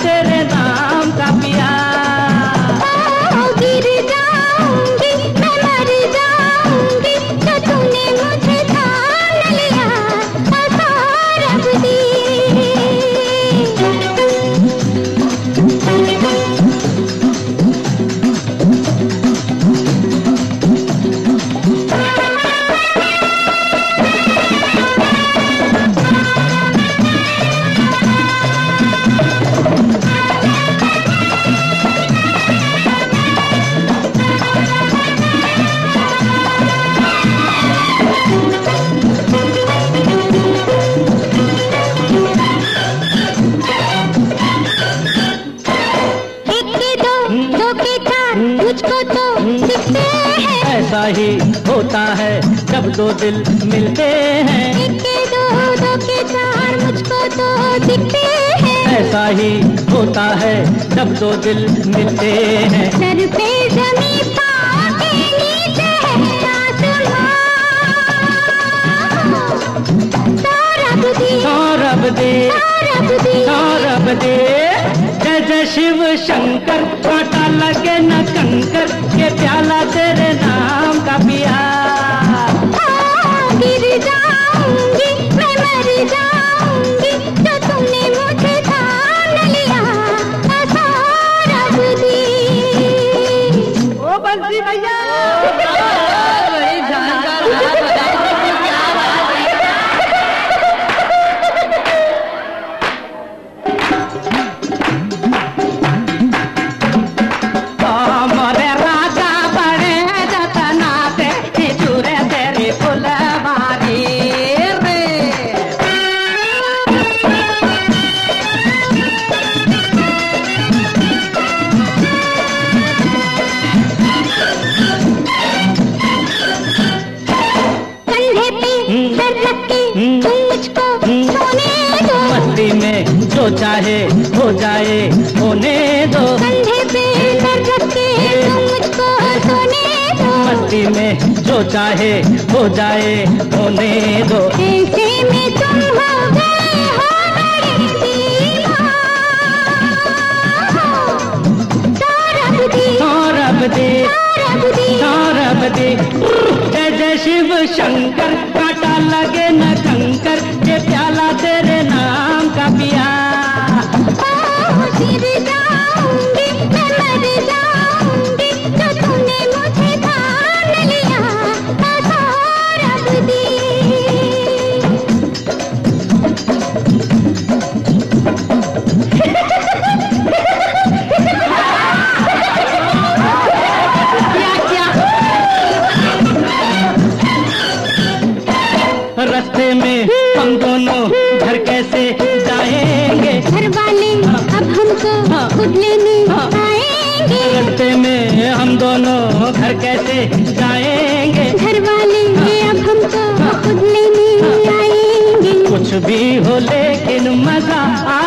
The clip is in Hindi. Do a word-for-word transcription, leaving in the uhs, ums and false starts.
तेरे नाम का पिया। ओ गिर जाऊंगी मैं मर जाऊंगी तो तूने मुझे थाम लिया सौरभ दी। मुझको तो दिखते हैं, ऐसा ही होता है जब दो दिल मिलते हैं। एक के दो दो के चार मुझको तो दिखते हैं, ऐसा ही होता है जब दो दिल मिलते हैं। सर पे जमीन पाँव के नीचे है आसमां। सौरभ दे सौरभ दे सौरभ दे सौरभ दे जय जय शिव शंकर, कांटा लगे न कंकर, के प्याला तेरे नाम का पिया। गिर जाऊंगी मैं मर जाऊंगी तो तुमने मुझे थाम लिया सौरभ दी। ओ बंसी भैया बड़ी जानकार बात बताई। मोरे राजा बड़े जतना ते चूरे तेरी फुलवारी रे। कंधे पे सर रख के तुम मुझको सोने दो, मस्ती में जो चाहे हो जाए होने दो। कंधे पे सर रख के तुम मुझको सोने दो, मस्ती में जो चाहे हो जाए होने दो। ऐसे में तुम हो गए हो बड़े दीवाना। सौरभ दी सौरभ दे सौरभ दी सौरभ दे जय जय शिव शंकर, कांटा लगे न कंकर, के प्याला तेरे नाम का पिया। गिर जाऊंगी मैं मर जाऊंगी तो तूने मुझे थाम लिया सौरभ दी। रास्ते में हम दोनों घर कैसे जाएंगे, घर वाले अब हमको खुद लेने आएंगे। रास्ते में हम दोनों घर कैसे जाएंगे, घर वाले अब हमको खुद लेने आएंगे। कुछ भी हो लेकिन मजा आ